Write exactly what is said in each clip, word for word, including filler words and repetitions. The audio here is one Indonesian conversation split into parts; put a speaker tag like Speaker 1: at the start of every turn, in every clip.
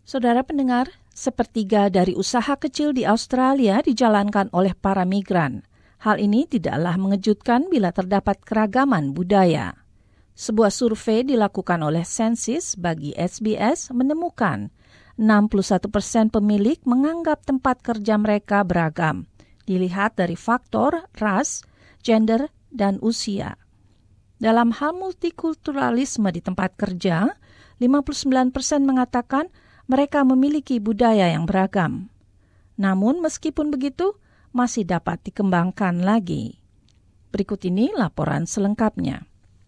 Speaker 1: Saudara pendengar, sepertiga dari usaha kecil di Australia dijalankan oleh para migran. Hal ini tidaklah mengejutkan bila terdapat keragaman budaya. Sebuah survei dilakukan oleh Sensis bagi S B S menemukan enam puluh satu persen pemilik menganggap tempat kerja mereka beragam, dilihat dari faktor ras, gender, dan usia. Dalam hal multikulturalisme di tempat kerja, lima puluh sembilan persen mengatakan mereka memiliki budaya yang beragam. Namun meskipun begitu, masih dapat dikembangkan lagi. Berikut ini laporan selengkapnya.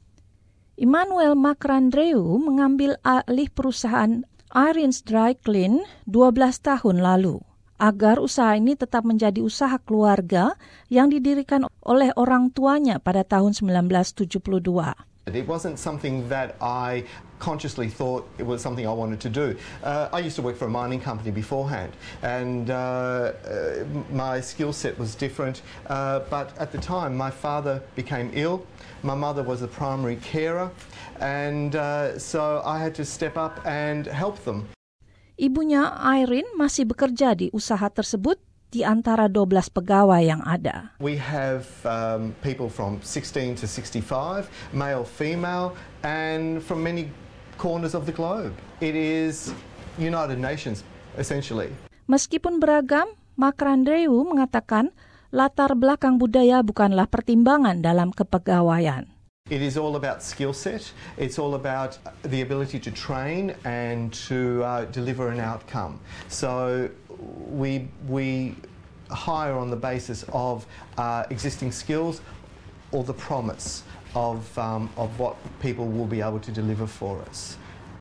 Speaker 1: Immanuel Macrandreu mengambil alih perusahaan Irons Dry Clean dua belas tahun lalu, agar usaha ini tetap menjadi usaha keluarga yang didirikan oleh orang tuanya pada tahun sembilan belas tujuh puluh dua.
Speaker 2: It wasn't something that I consciously thought it was something I wanted to do. Uh, I used to work for a mining company beforehand, and uh, uh, my skill set was different. Uh, but at the time, my father became ill. My mother was a primary carer, and uh, so I had to step up and help them.
Speaker 1: Ibunya, Irene, masih bekerja di usaha tersebut di antara dua belas pegawai yang ada.
Speaker 2: We have um, people from sixteen to sixty-five, male, female, and from many corners of the globe. It is United Nations, essentially.
Speaker 1: Meskipun beragam, Macrandreu mengatakan latar belakang budaya bukanlah pertimbangan dalam kepegawaian.
Speaker 2: It is all about skill set. It's all about the ability to train and to uh, deliver an outcome. So we we hire on the basis of uh, existing skills or the promise of um, of what people will be able to deliver for us.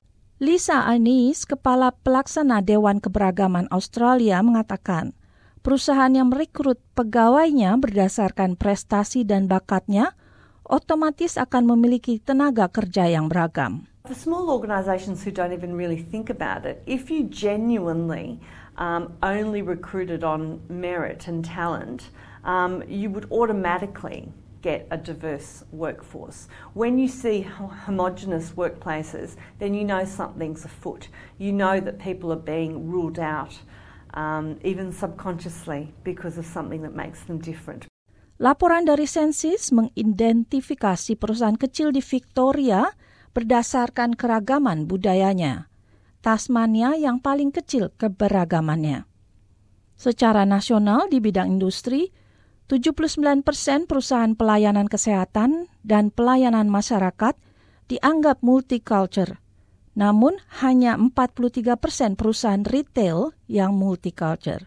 Speaker 1: Lisa Anis, Kepala Pelaksana Dewan Keberagaman Australia, mengatakan perusahaan yang merekrut pegawainya berdasarkan prestasi dan bakatnya otomatis akan memiliki tenaga kerja yang beragam.
Speaker 3: For small organisations who don't even really think about it, if you genuinely um, only recruited on merit and talent, um, you would automatically get a diverse workforce. When you see homogenous workplaces, then you know something's afoot. You know that people are being ruled out, um, even subconsciously, because of something that makes them different.
Speaker 1: Laporan dari Sensis mengidentifikasi perusahaan kecil di Victoria berdasarkan keragaman budayanya. Tasmania yang paling kecil keberagamannya. Secara nasional di bidang industri, tujuh puluh sembilan persen perusahaan pelayanan kesehatan dan pelayanan masyarakat dianggap multicultural. Namun hanya empat puluh tiga persen perusahaan retail yang multicultural.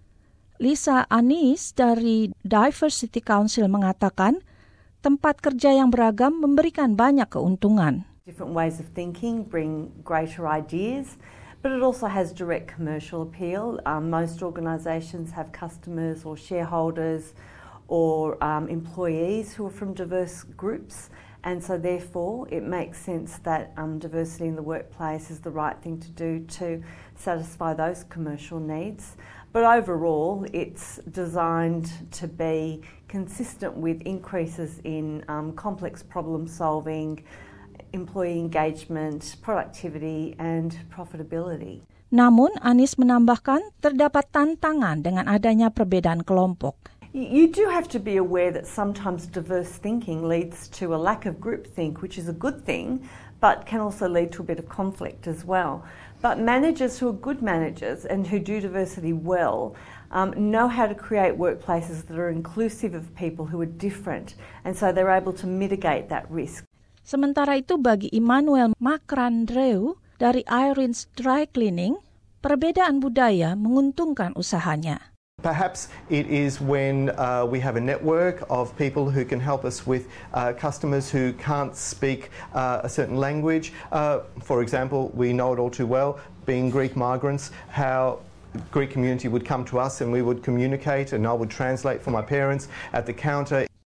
Speaker 1: Lisa Anis dari Diversity Council mengatakan tempat kerja yang beragam memberikan banyak keuntungan.
Speaker 3: Different ways of thinking bring greater ideas, but it also has direct commercial appeal. Um, most organisations have customers or shareholders or um, employees who are from diverse groups, and so therefore it makes sense that um, diversity in the workplace is the right thing to do to satisfy those commercial needs. But overall, it's designed to be consistent with increases in um, complex problem solving, employee engagement, productivity and profitability.
Speaker 1: Namun, Anis menambahkan terdapat tantangan dengan adanya perbedaan kelompok.
Speaker 3: You do have to be aware that sometimes diverse thinking leads to a lack of groupthink, which is a good thing, but can also lead to a bit of conflict as well. But managers who are good managers and who do diversity well um, know how to create workplaces that are inclusive of people who are different, and so they're able to mitigate that risk.
Speaker 1: Sementara itu bagi Immanuel Macrandreu dari Irons Dry Cleaning, perbedaan budaya menguntungkan usahanya.
Speaker 2: Perhaps it is when uh, we have a network of people who can help us with uh, customers who can't speak uh, a certain language. Uh, for example, we know it all too well, being Greek migrants, how Greek community would come to us and we would communicate and I would translate for my parents at the counter